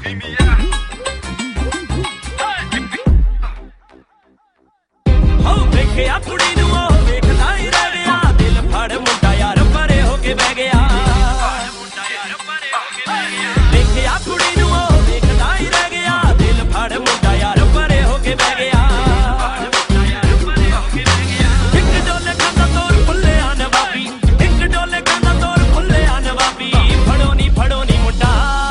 ਦੇਖਿਆ ਕੁੜੀ ਨੂੰ ਉਹ ਵੇਖਦਾ ਹੀ ਰਹਿ ਗਿਆ ਦਿਲ ਫੜ ਮੁੰਡਾ ਯਾਰ ਪਰੇ ਹੋ ਕੇ ਬਹਿ ਗਿਆ ਦੇਖਿਆ ਕੁੜੀ ਨੂੰ ਉਹ ਵੇਖਦਾ ਹੀ ਰਹਿ ਗਿਆ ਦਿਲ ਫੜ ਮੁੰਡਾ ਯਾਰ ਪਰੇ ਹੋ ਕੇ ਬਹਿ ਗਿਆ ਇੱਕ ਡੋਲੇ ਖਾਂਦਾ ਤੋਰ ਫੁੱਲਿਆ ਨਵਾਬੀ ਇੱਕ ਡੋਲੇ ਖਾਂਦਾ ਤੋਰ ਫੁੱਲਿਆ ਨਵਾਬੀ ਫੜੋ ਨੀ ਮੁੰਡਾ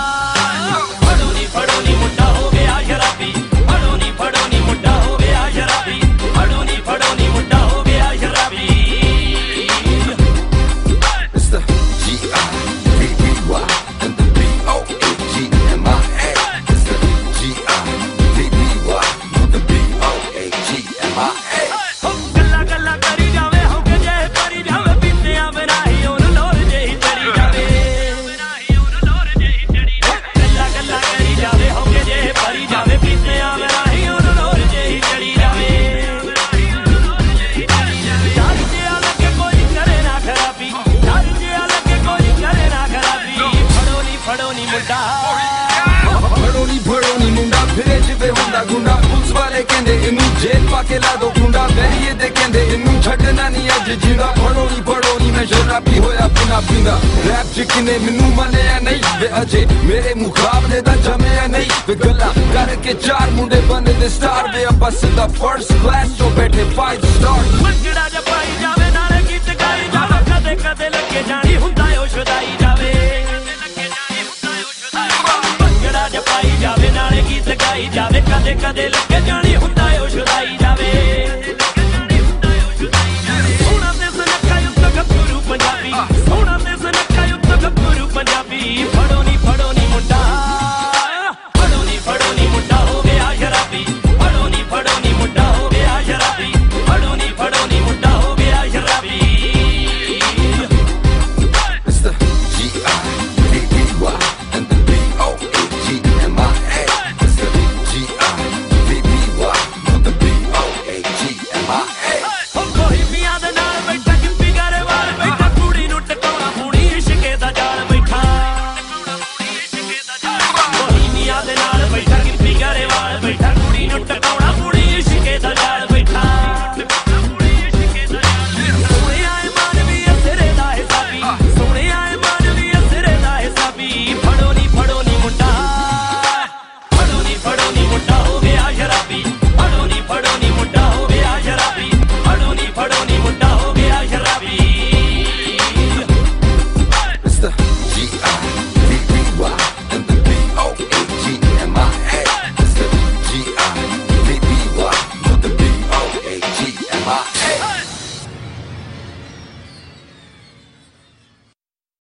ਫੜੋ ਨੀ ਮੁੰਡਾ ਹੋ ਗਿਆ ਸ਼ਰਾਬੀ ਫੜੋ ਨੀ ਮੁੰਡਾ ਹੋ ਗਿਆ ਸ਼ਰਾਬੀ ਫੜੋ ਨੀ ਮੁੰਡਾ ਹੋ ਗਿਆ ਸ਼ਰਾਬੀ It's the G-I-B-B-Y and the B-O-A-G-M-I-A. It's the G-I-B-B-Y and the B-O-A-G-M-I-A. ਗੱਲਾਂ ਗੱਲਾਂ ਕਰੀ ਜਾਵੇ ਹੋ ਕੇ ਜੇ ਕਰੀ ਜਾਵੇ ਪੀਂਦਿਆਂ ਬਿਨਾਂ ਹੀ ਉਹਨੂੰ ਲੋਰ ਜਿਹੀ ਚੜੀ ਜਾਵੇ ਗੱਲਾਂ ਕਰੀ ਜਾਵੇ ਹੋ ਕੇ ਜੇ ਭਰੀ ਜਾਵੇ ਪੀਂਦਿਆਂ ਬਿਨਾਂ ਹੀ ਉਹਨੂੰ ਲੋਰ ਜਿਹੀ ਚੜੀ ਜਾਵੇ ਫੜੋ ਨੀ ਮੁੰਡਾ ਫਿਰੇ ਜਿਵੇਂ ਹੁੰਦਾ ਗੁੰਡਾ ਪੁਲਿਸ ਵਾਲੇ ਕਹਿੰਦੇ ਇਹਨੂੰ ਜੇਲ੍ਹ ਪਾ ਕੇ ਲਾ ਦੋ ਗੁੰਡਾ ਬੈਰੀਏ ਦੇ ਕਹਿੰਦੇ ਇਹਨੂੰ ਛੱਡਣਾ ਨਹੀਂ ਅੱਜ ਜਿੰਦਾ ਫੜੋ ਨੀ ਮੈਂ ਸ਼ਰਾਬੀ ਹੋਇਆ ਬਿਨਾ ਪੀਂਦਾ ਰੈਪ ਚ ਕਿਨੇ ਮੈਨੂੰ ਮੰਨਿਆ ਨਹੀਂ ਵੇ ਅਜੇ ਮੇਰੇ ਮੁਕਾਬਲੇ ਦਾ ਜਮਿਆ ਨਹੀਂ ਵੇ ਗੱਲਾਂ ਕਰਕੇ ਚਾਰ ਮੁੰਡੇ ਬਣਦੇ ਦੇ ਸਟਾਰ ਵੇ ਆਪਾਂ ਸਿੱਧਾ ਫਰਸਟ ਕਲਾਸ ਚੋਂ ਬੈਠੇ 5 ਸਟਾਰ ਮੰਗੜਾ ਜਾ ਪਾਈ ਜਾਵੇ ਨਾਲੇ ਗੀਤ ਗਾਈ ਜਾਵੇ ਕਦੇ ਲੱਗੇ